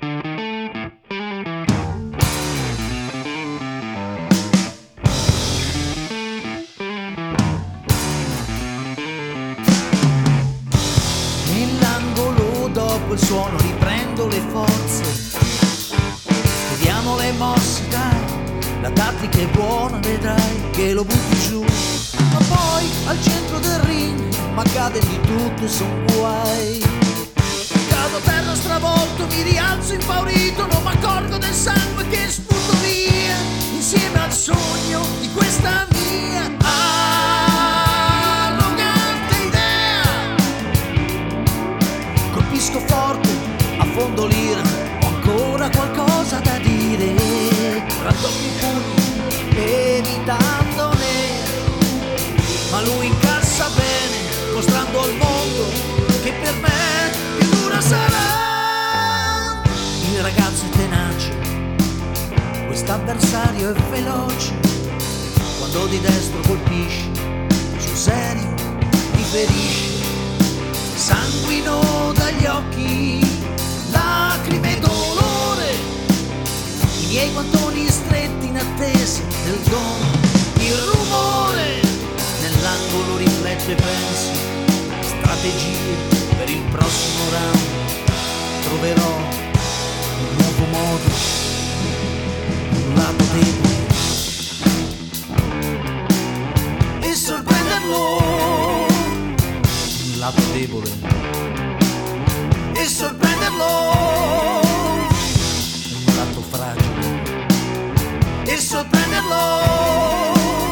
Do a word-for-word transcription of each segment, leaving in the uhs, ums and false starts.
Nell'angolo dopo il suono riprendo le forze, vediamo le mosse, dai, la tattica è buona, vedrai che lo butti giù. Ma poi al centro del ring m'accade di tutto e son guai. Cado a terra stravolto, mi rialzo impaurito, non m'accorgo del sangue che sputo via, insieme al sogno di questa mia arrogante idea. Colpisco forte, affondo l'ira, ho ancora qualcosa da dire. Raddoppi i pugni, evitandone, ma lui incassa bene, mostrando al mondo che per me più dura sarà. Il ragazzo è tenace, quest'avversario è veloce, quando di destro colpisce, sul serio ti ferisce. Sanguino dagli occhi, lacrime e dolore, i miei guantoni stretti in attesa del dono. Il rumore nell'angolo riflette pensi, strategie per il prossimo round. Troverò un nuovo modo, un lato debole, e sorprenderlo. Un lato debole e sorprenderlo. Un lato fragile e sorprenderlo.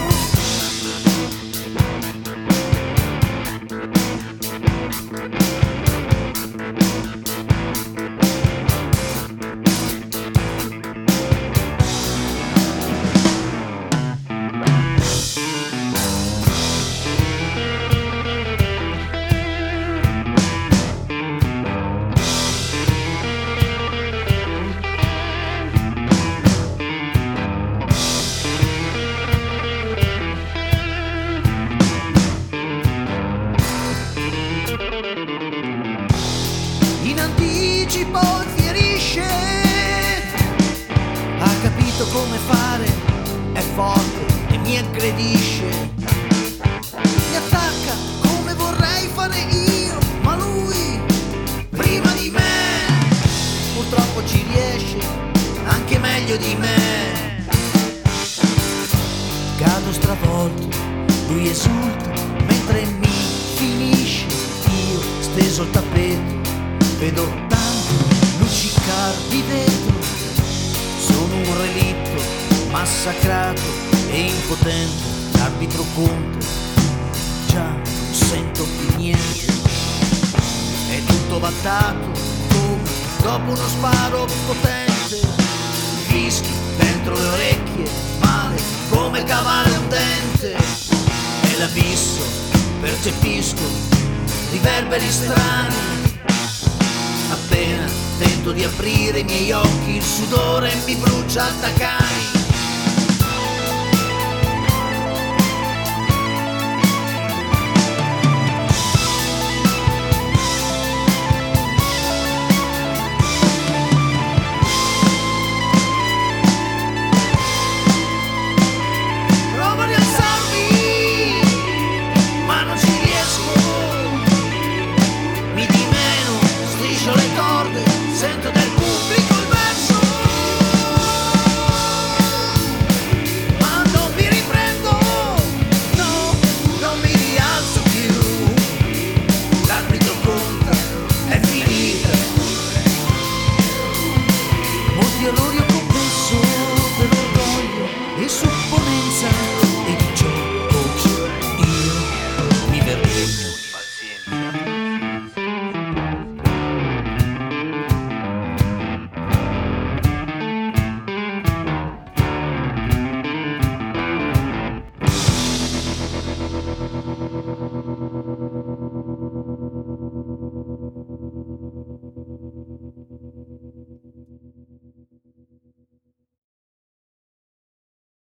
In anticipo infierisce, ha capito come fare, è forte e mi aggredisce. Mi attacca come vorrei fare io, ma lui prima di me purtroppo ci riesce anche meglio di me. Cado stravolto, lui esulta mentre mi finisce. Io steso il tappeto, vedo tanto luccicar di vetro, sono un relitto massacrato e impotente, arbitro conto, già non sento più niente, è tutto vattato come dopo uno sparo potente, fischi dentro le orecchie, male come cavare un dente, e l'abisso percepisco riverberi strani. Appena tento di aprire i miei occhi, il sudore mi brucia al tacani. Provo a rialzarmi, ma non ci riesco. Mi dimeno, striscio le corde, sento